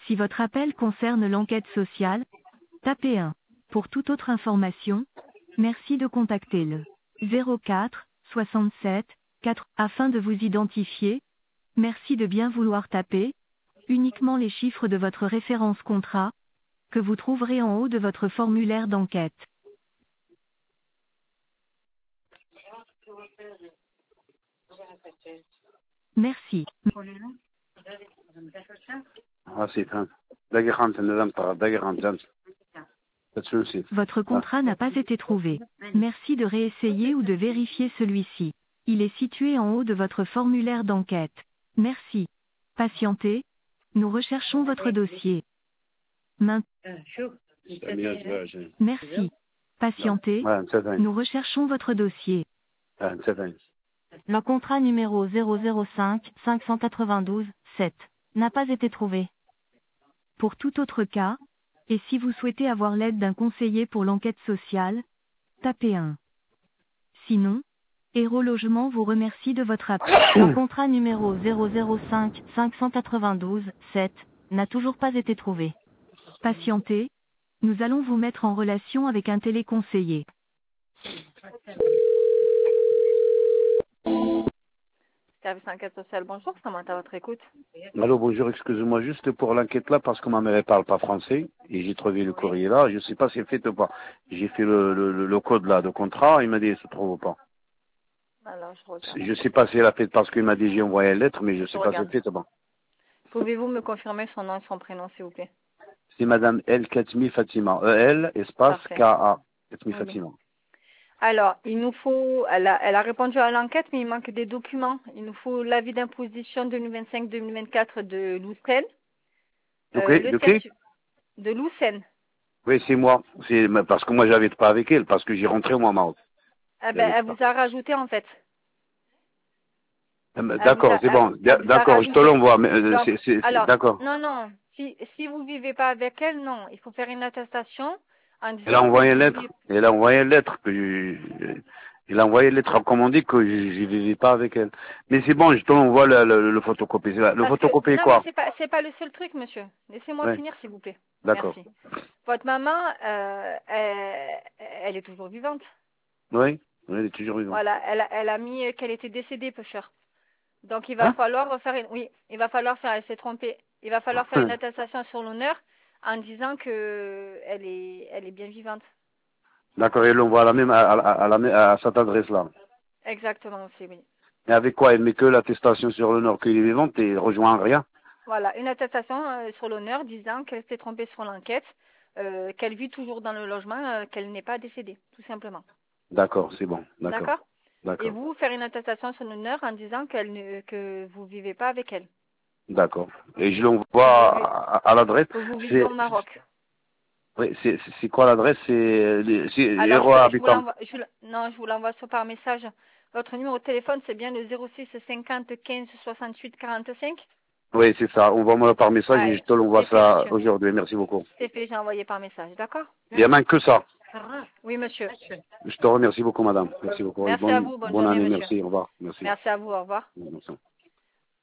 Si votre appel concerne l'enquête sociale, tapez 1. Pour toute autre information, merci de contacter le 04 67 4 afin de vous identifier. Merci de bien vouloir taper uniquement les chiffres de votre référence contrat que vous trouverez en haut de votre formulaire d'enquête. Merci. Votre contrat n'a pas été trouvé. Merci de réessayer ou de vérifier celui-ci. Il est situé en haut de votre formulaire d'enquête. Merci. Patientez. Nous recherchons votre dossier. Merci. Patientez. Nous recherchons votre dossier. Le contrat numéro 005 592 7 n'a pas été trouvé. Pour tout autre cas, et si vous souhaitez avoir l'aide d'un conseiller pour l'enquête sociale, tapez 1. Sinon, Héros Logement vous remercie de votre appel. Le contrat numéro 005 592 7 n'a toujours pas été trouvé. Patientez, nous allons vous mettre en relation avec un téléconseiller. Service enquête sociale, bonjour, comment à votre écoute? Allô, bonjour, excusez-moi, juste pour l'enquête là, parce que ma mère ne parle pas français, et j'ai trouvé le courrier là, je ne sais pas si c'est fait ou pas. J'ai fait le code là de contrat, il m'a dit il se trouve ou pas. Alors, je regarde. Je ne sais pas si elle a fait parce qu'il m'a dit j'ai envoyé une lettre, mais je ne sais pas si c'est fait ou pas. Pouvez-vous me confirmer son nom et son prénom, s'il vous plaît? C'est Madame El Khatmi Fatima, E-L, espace K-A, Khatmi Fatima. Alors, il nous faut, elle a répondu à l'enquête, mais il manque des documents. Il nous faut l'avis d'imposition 2025-2024 de Loussen. De Loussen. Oui, c'est moi. C'est parce que moi, j'habite pas avec elle, parce que j'ai rentré au Maroc. Eh ben, elle vous a rajouté, en fait. D'accord, c'est bon. D'accord, je te l'envoie. D'accord. Non. Si vous vivez pas avec elle, non. Il faut faire une attestation en disant. Elle a envoyé une lettre. Elle a envoyé une lettre il a envoyé une lettre recommandée que je ne vivais pas avec elle. Mais c'est bon, je te l'envoie le photocopie. Le photocopie quoi? Non, mais c'est pas le seul truc, monsieur. Laissez-moi finir, s'il vous plaît. D'accord. Merci. Votre maman, elle est toujours vivante. Oui, elle est toujours vivante. Voilà, elle a mis qu'elle était décédée, peu cher. Donc il va falloir faire elle s'est trompée. Il va falloir faire une attestation sur l'honneur en disant que elle est bien vivante. D'accord, et l'envoie à cette adresse-là. Exactement aussi, oui. Et avec quoi? Elle met que l'attestation sur l'honneur qu'il est vivante et rejoint rien? Voilà, une attestation sur l'honneur disant qu'elle s'est trompée sur l'enquête, qu'elle vit toujours dans le logement, qu'elle n'est pas décédée, tout simplement. D'accord, c'est bon. D'accord. Et vous, faire une attestation sur l'honneur en disant que vous ne vivez pas avec elle. D'accord. Et je l'envoie à l'adresse. Vous vivez au Maroc. Oui, c'est quoi l'adresse? C'est Héros Habitant. Je vous l'envoie par message. Votre numéro de téléphone, c'est bien le 06 50 15 68 45? Oui, c'est ça. Envoie-moi par message et je te l'envoie ça aujourd'hui. Merci beaucoup. C'est fait, j'ai envoyé par message, d'accord? Il n'y a même que ça. Oui, monsieur. Je te remercie beaucoup, madame. Merci beaucoup. Merci à vous, bonne journée, journée, monsieur. merci, au revoir. Merci. Merci à vous, au revoir. Merci.